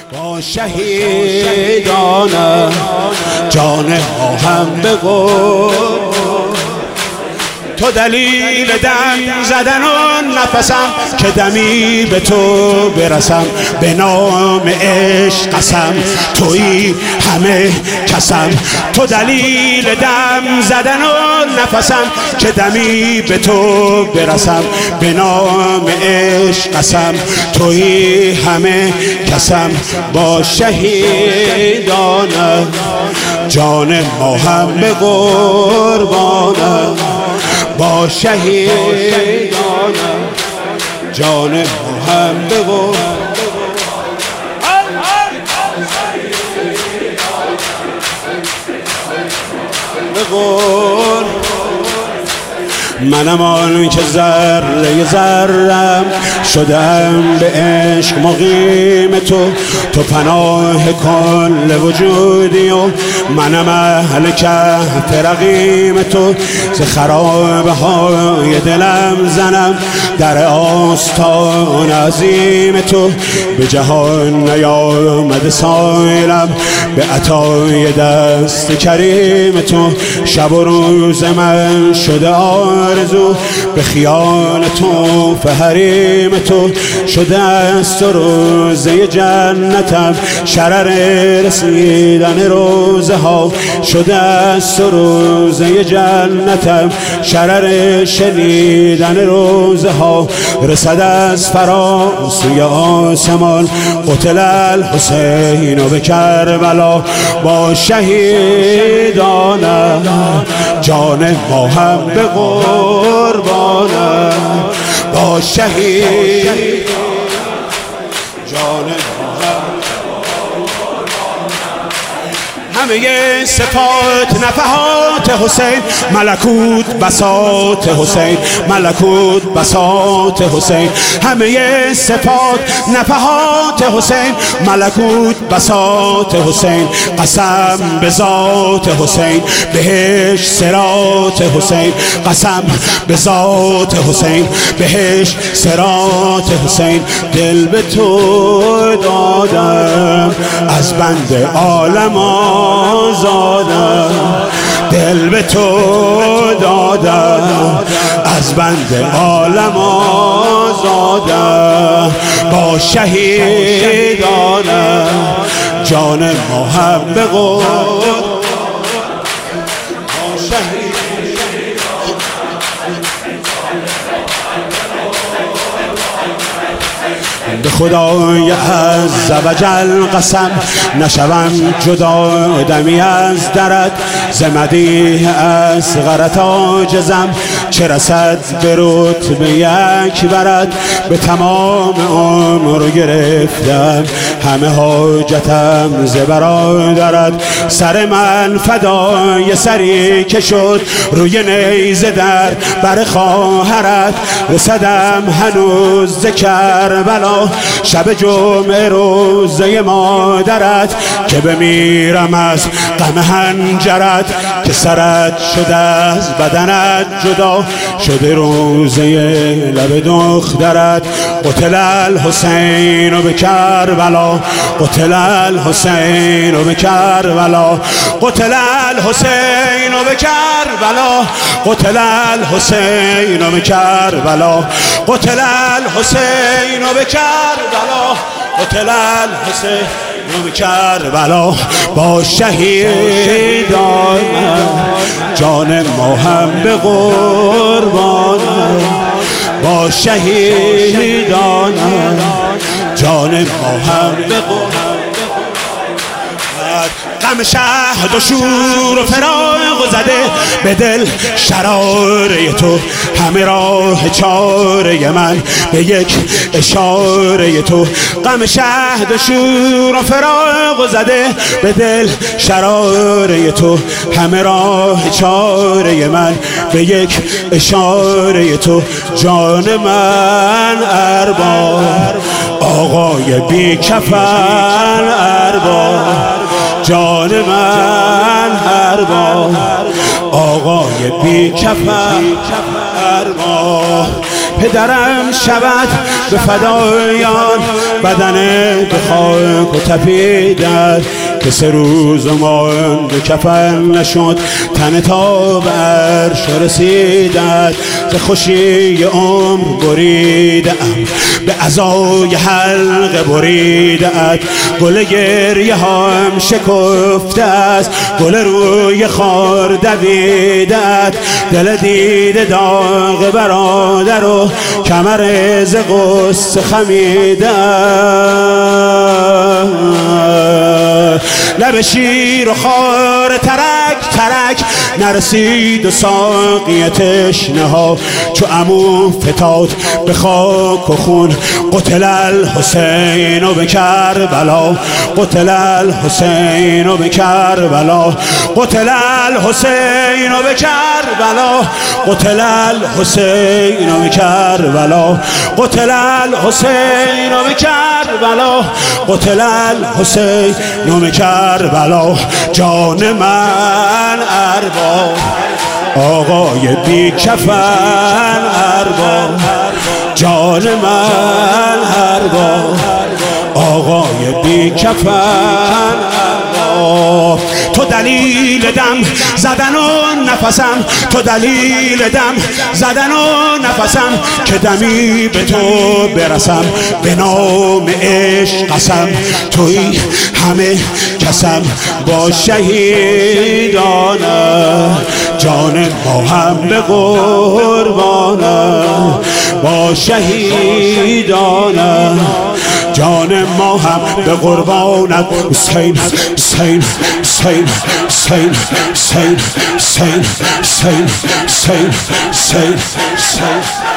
با شهیدانم جان ما هم بگو، تو دلیل دم زدن و نفسم که دمی به تو برسم، به نام عشق قسم تویی همه کسم، تو دلیل دم زدن و نفسم که دمی به تو برسم، به نام عشق قسم تویی همه کسم. با شهیدانم جان ما هم به قربانم، با شهیدانم جان ما هم به قربانم. منم آن که ذره ذرم شدم به عشق مقیم تو، تو پناه کل وجودی و منم اهل کهف رقیم تو. ز خرابه های دلم زنم در آستان عظیم تو، به جهان نیامده سایلم به عطای دست کریم تو. شب و روز من شده آرزو به خیال تو، به حریم تو شده است و روزه جنتم شرر رسیدن روزه ها، شده است و روزه جنتم شرر شنیدن روزه ها. رسد از فراسوی آسمان قتل الحسین و به کربلا، با شهیدانم جان ما هم به قربانم، با شهید جان ما هم همه صفات نفحات حسین، ملکوت بساط حسین، ملکوت بساط حسین. همه صفات نفحات حسین، ملکوت بساط حسین. قسم به ذات حسین، بهش صراط حسین. قسم به ذات حسین، بهش صراط حسین. دل به تو دادم از بند عالم آزادم، دل به تو دادم از بند عالم آزادم. با شهیدانم جان ما هم به قربان، با شهید به خدای عز و جل قسم نشوم جدا دمی از درت، ز مدیح اصغرت عاجزم چه رسد به رتبه یک برد. به تمام عمر گرفتم همه حاجتم ز برادرت، سر من فدای سری که شد روی نیزه در بر خواهرت. رسدم هنوز ز کربلا شب جمعه روزه مادرت، که بمیرم از غم هنجرت که سرت شده از بدنت جدا، شده روزه لب دخترت. قتل الحسین به کربلا، قتل الحسین به کربلا، قتل الحسین به کربلا، قتل الحسین به کربلا، قتل الحسین به کربلا، قتل الحسین به کربلا. با شهیدانم جان ما هم به قربانم، با شهیدانم جان ما هم به قربانم. غم شهد و شور و فراق و زده به دل شراره تو، همه راه چاره من به یک اشاره تو. غم شهد و شور و فراق و زده به دل شراره تو، همه راه چاره من به یک اشاره تو. جان من ارباب آقای بی کفن ارباب، جان من ارباب آقای بی کفن ارباب. پدرم شود به فدایان بدن به خاک و تپیدن که 3 روز مانده کفن نشد تن تا به عرش رسیدن ز خوشی عمر بریدم به عزای حلقه بریدم گل گریه هم شکفته است گل روی خار دویدت دل دیده داغ برادر و کمر ز غصه خمیده لب شیر و خار ترک ترک نرسید و ساقی تشنه ها چو عمو فتاد به خاک و خون قتل الحسین و به کربلا قتل الحسین و به کربلا قتل الحسین و به کربلا قتل الحسین و به کربلا قتل الحسین و به کربلا قتل الحسین و به کربلا جان من ارباب آقای بی کفن ارباب جان من ارباب آقای بی کفن ارباب تو دلیل دم زدن و نفسم تو دلیل دم زدن و نفسم که دمی به تو برسم به نام عشق قسم توی همه کسم با شهیدانه جان ما هم به قربانه با شهیدانه جان ما هم به قربانت حسین حسین حسین حسین حسین حسین حسین حسین حسین